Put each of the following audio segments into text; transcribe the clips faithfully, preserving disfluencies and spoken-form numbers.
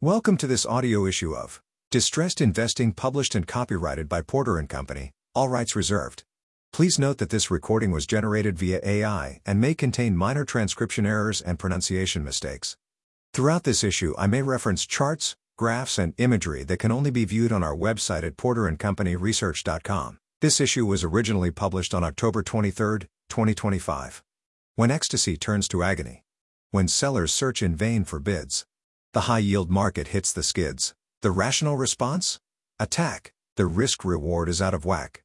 Welcome to this audio issue of Distressed Investing, published and copyrighted by Porter and Company, all rights reserved. Please note that this recording was generated via A I and may contain minor transcription errors and pronunciation mistakes. Throughout this issue I may reference charts, graphs and imagery that can only be viewed on our website at porter and company research dot com. This issue was originally published on October twenty-third, twenty twenty-five. When ecstasy turns to agony. When sellers search in vain for bids. The high-yield market hits the skids. The rational response? Attack. The risk-reward is out of whack.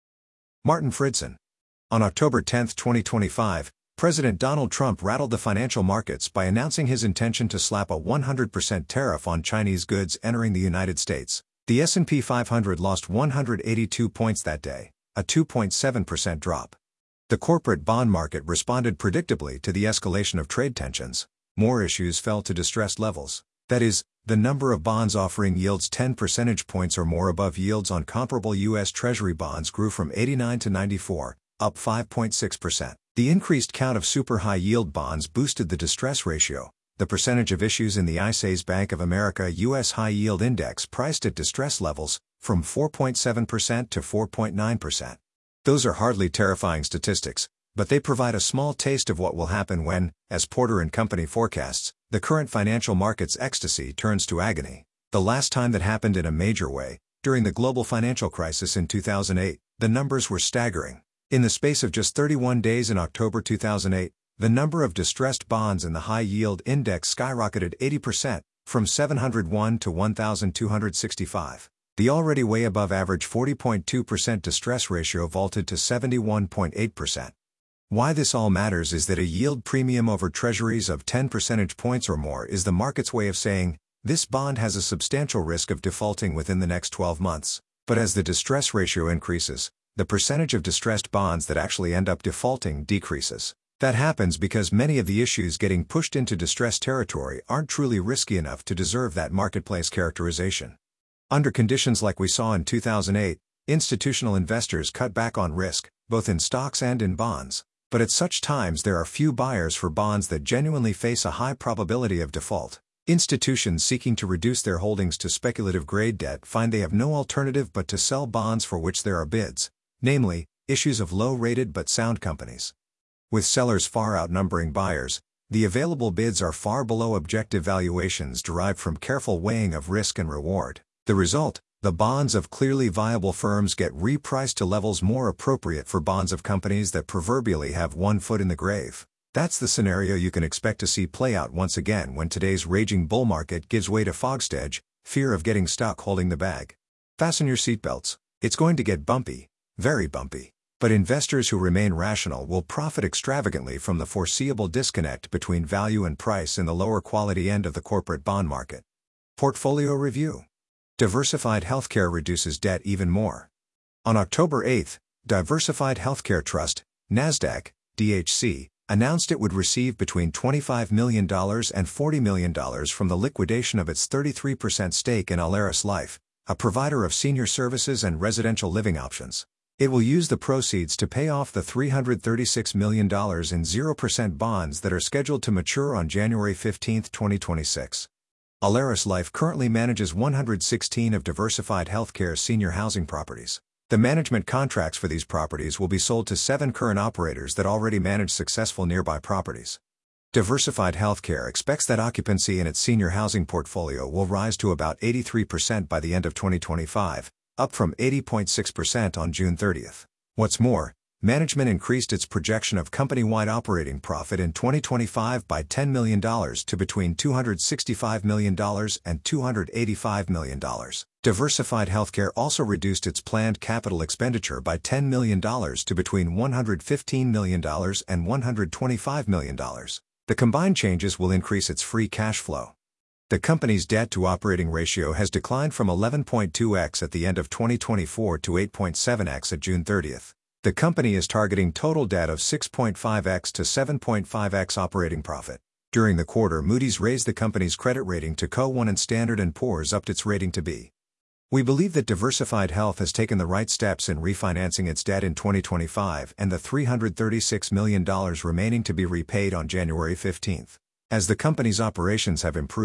Martin Fridson. On October tenth, twenty twenty-five, President Donald Trump rattled the financial markets by announcing his intention to slap a one hundred percent tariff on Chinese goods entering the United States. The S and P five hundred lost one hundred eighty-two points that day, a two point seven percent drop. The corporate bond market responded predictably to the escalation of trade tensions. More issues fell to distressed levels. That is, the number of bonds offering yields ten percentage points or more above yields on comparable U S Treasury bonds grew from eighty-nine to ninety-four, up five point six percent. The increased count of super high-yield bonds boosted the distress ratio, the percentage of issues in the I C E S Bank of America U S High Yield Index priced at distress levels, from four point seven percent to four point nine percent. Those are hardly terrifying statistics, but they provide a small taste of what will happen when, as Porter and Company forecasts, the current financial market's ecstasy turns to agony. The last time that happened in a major way, during the global financial crisis in two thousand eight, the numbers were staggering. In the space of just thirty-one days in October two thousand eight, the number of distressed bonds in the high-yield index skyrocketed eighty percent, from seven hundred one to one thousand two hundred sixty-five. The already way above average forty point two percent distress ratio vaulted to seventy-one point eight percent. Why this all matters is that a yield premium over treasuries of ten percentage points or more is the market's way of saying, this bond has a substantial risk of defaulting within the next twelve months. But as the distress ratio increases, the percentage of distressed bonds that actually end up defaulting decreases. That happens because many of the issues getting pushed into distress territory aren't truly risky enough to deserve that marketplace characterization. Under conditions like we saw in two thousand eight, institutional investors cut back on risk, both in stocks and in bonds. But at such times there are few buyers for bonds that genuinely face a high probability of default. Institutions seeking to reduce their holdings to speculative grade debt find they have no alternative but to sell bonds for which there are bids, namely, issues of low-rated but sound companies. With sellers far outnumbering buyers, the available bids are far below objective valuations derived from careful weighing of risk and reward. The result? The bonds of clearly viable firms get repriced to levels more appropriate for bonds of companies that proverbially have one foot in the grave. That's the scenario you can expect to see play out once again when today's raging bull market gives way to fogstage, fear of getting stuck holding the bag. Fasten your seatbelts. It's going to get bumpy, very bumpy. But investors who remain rational will profit extravagantly from the foreseeable disconnect between value and price in the lower quality end of the corporate bond market. Portfolio review. Diversified Healthcare reduces debt even more. On October eighth, Diversified Healthcare Trust, NASDAQ, D H C, announced it would receive between twenty-five million dollars and forty million dollars from the liquidation of its thirty-three percent stake in Alaris Life, a provider of senior services and residential living options. It will use the proceeds to pay off the three hundred thirty-six million dollars in zero percent bonds that are scheduled to mature on January fifteenth, twenty twenty-six. Alaris Life currently manages one hundred sixteen of Diversified Healthcare's senior housing properties. The management contracts for these properties will be sold to seven current operators that already manage successful nearby properties. Diversified Healthcare expects that occupancy in its senior housing portfolio will rise to about eighty-three percent by the end of twenty twenty-five, up from eighty point six percent on June thirtieth. What's more, management increased its projection of company-wide operating profit in twenty twenty-five by ten million dollars to between two hundred sixty-five million dollars and two hundred eighty-five million dollars. Diversified Healthcare also reduced its planned capital expenditure by ten million dollars to between one hundred fifteen million dollars and one hundred twenty-five million dollars. The combined changes will increase its free cash flow. The company's debt-to-operating ratio has declined from eleven point two x at the end of twenty twenty-four to eight point seven x at June thirtieth. The company is targeting total debt of six point five x to seven point five x operating profit. During the quarter, Moody's raised the company's credit rating to C O one and Standard and Poor's upped its rating to B. We believe that Diversified Health has taken the right steps in refinancing its debt in twenty twenty-five and the three hundred thirty-six million dollars remaining to be repaid on January fifteenth. As the company's operations have improved,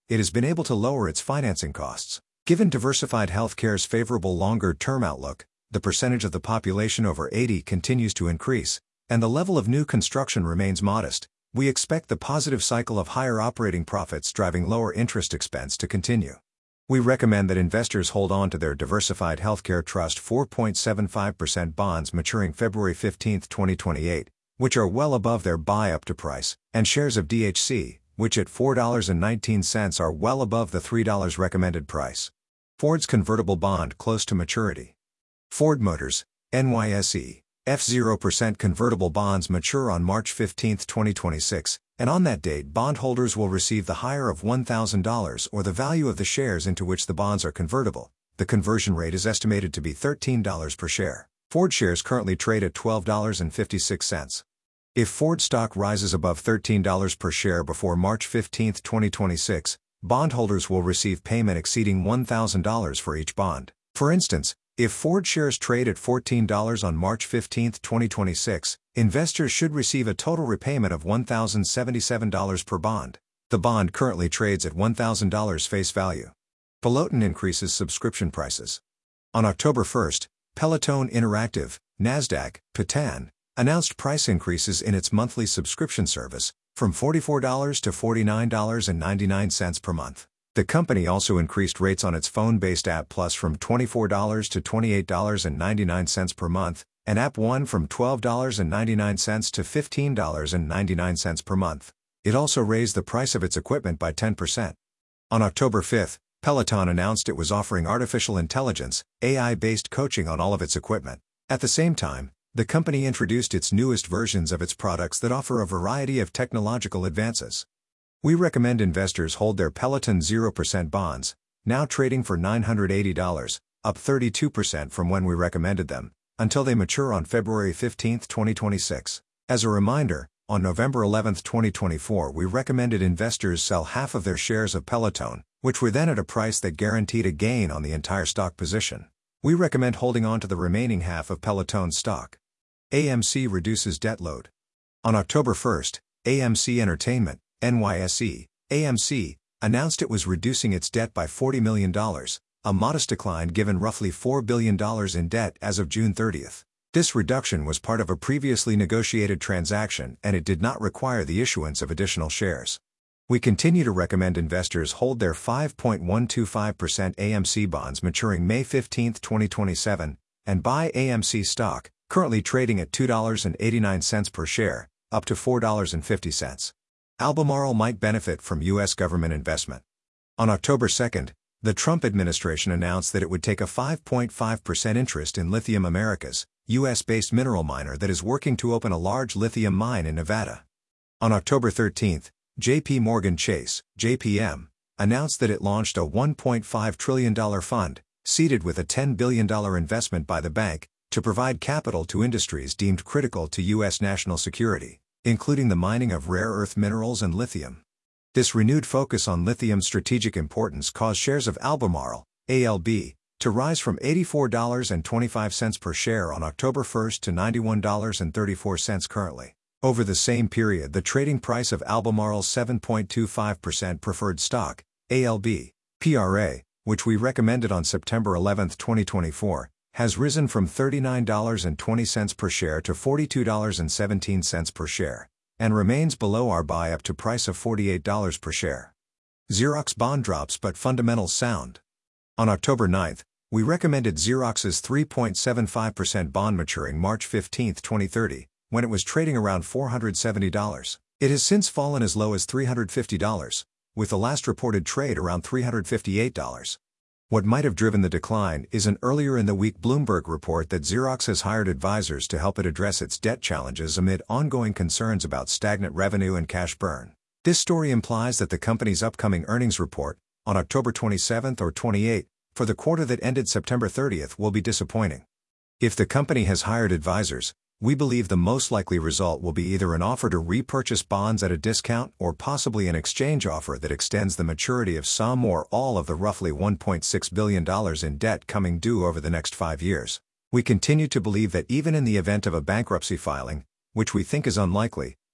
it has been able to lower its financing costs. Given Diversified Healthcare's favorable longer-term outlook, the percentage of the population over eighty continues to increase, and the level of new construction remains modest, we expect the positive cycle of higher operating profits driving lower interest expense to continue. We recommend that investors hold on to their Diversified Healthcare Trust four point seven five percent bonds maturing February fifteenth, twenty twenty-eight, which are well above their buy-up-to price, and shares of D H C, which at four dollars and nineteen cents are well above the three dollars recommended price. Ford's convertible bond close to maturity. Ford Motors, N Y S E, F zero percent convertible bonds mature on March fifteenth, twenty twenty-six, and on that date bondholders will receive the hire of one thousand dollars or the value of the shares into which the bonds are convertible. The conversion rate is estimated to be thirteen dollars per share. Ford shares currently trade at twelve dollars and fifty-six cents. If Ford stock rises above thirteen dollars per share before March fifteenth, twenty twenty-six, bondholders will receive payment exceeding one thousand dollars for each bond. For instance, if Ford shares trade at fourteen dollars on March fifteenth, twenty twenty-six, investors should receive a total repayment of one thousand seventy-seven dollars per bond. The bond currently trades at one thousand dollars face value. Peloton increases subscription prices. On October first, Peloton Interactive, Nasdaq, Peloton, announced price increases in its monthly subscription service, from forty-four dollars to forty-nine dollars and ninety-nine cents per month. The company also increased rates on its phone-based App Plus from twenty-four dollars to twenty-eight dollars and ninety-nine cents per month, and App One from twelve dollars and ninety-nine cents to fifteen dollars and ninety-nine cents per month. It also raised the price of its equipment by ten percent. On October fifth, Peloton announced it was offering artificial intelligence, A I-based coaching on all of its equipment. At the same time, the company introduced its newest versions of its products that offer a variety of technological advances. We recommend investors hold their Peloton zero percent bonds, now trading for nine hundred eighty dollars, up thirty-two percent from when we recommended them, until they mature on February fifteenth, twenty twenty-six. As a reminder, on November eleventh, twenty twenty-four we recommended investors sell half of their shares of Peloton, which were then at a price that guaranteed a gain on the entire stock position. We recommend holding on to the remaining half of Peloton's stock. A M C reduces debt load. On October first, A M C Entertainment, N Y S E, A M C, announced it was reducing its debt by forty million dollars, a modest decline given roughly four billion dollars in debt as of June thirtieth. This reduction was part of a previously negotiated transaction and it did not require the issuance of additional shares. We continue to recommend investors hold their five point one two five percent A M C bonds maturing May fifteenth, twenty twenty-seven, and buy A M C stock, currently trading at two dollars and eighty-nine cents per share, up to four dollars and fifty cents. Albemarle might benefit from U S government investment. On October second, the Trump administration announced that it would take a five point five percent interest in Lithium Americas, U S-based mineral miner that is working to open a large lithium mine in Nevada. On October thirteenth, J P Morgan Chase, J P M, announced that it launched a one point five trillion dollars fund, seeded with a ten billion dollars investment by the bank, to provide capital to industries deemed critical to U S national security, including the mining of rare earth minerals and lithium. This renewed focus on lithium's strategic importance caused shares of Albemarle, A L B, to rise from eighty-four dollars and twenty-five cents per share on October first to ninety-one dollars and thirty-four cents currently. Over the same period, the trading price of Albemarle's seven point two five percent preferred stock, A L B, P R A, which we recommended on September eleventh, twenty twenty-four, has risen from thirty-nine dollars and twenty cents per share to forty-two dollars and seventeen cents per share, and remains below our buy-up to price of forty-eight dollars per share. Xerox bond drops but fundamentals sound. On October ninth, we recommended Xerox's three point seven five percent bond maturing March fifteenth, twenty thirty, when it was trading around four hundred seventy dollars. It has since fallen as low as three hundred fifty dollars, with the last reported trade around three hundred fifty-eight dollars. What might have driven the decline is an earlier in the week Bloomberg report that Xerox has hired advisors to help it address its debt challenges amid ongoing concerns about stagnant revenue and cash burn. This story implies that the company's upcoming earnings report, on October twenty-seventh or twenty-eighth, for the quarter that ended September thirtieth will be disappointing. If the company has hired advisors, we believe the most likely result will be either an offer to repurchase bonds at a discount or possibly an exchange offer that extends the maturity of some or all of the roughly one point six billion dollars in debt coming due over the next five years. We continue to believe that even in the event of a bankruptcy filing, which we think is unlikely,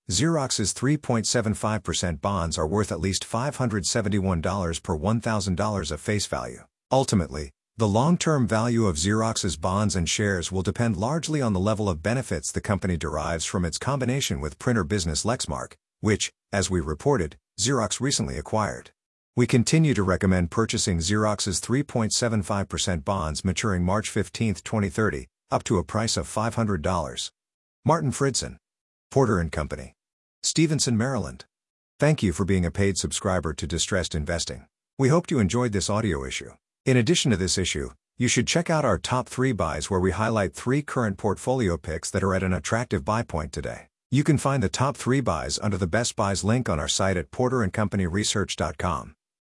Xerox's three point seven five percent bonds are worth at least five hundred seventy-one dollars per one thousand dollars of face value. Ultimately, the long-term value of Xerox's bonds and shares will depend largely on the level of benefits the company derives from its combination with printer business Lexmark, which, as we reported, Xerox recently acquired. We continue to recommend purchasing Xerox's three point seven five percent bonds maturing March fifteenth, twenty thirty, up to a price of five hundred dollars. Martin Fridson, Porter and Company, Stevenson, Maryland. Thank you for being a paid subscriber to Distressed Investing. We hope you enjoyed this audio issue. In addition to this issue, you should check out our top three buys where we highlight three current portfolio picks that are at an attractive buy point today. You can find the top three buys under the Best Buys link on our site at porter and company research dot com.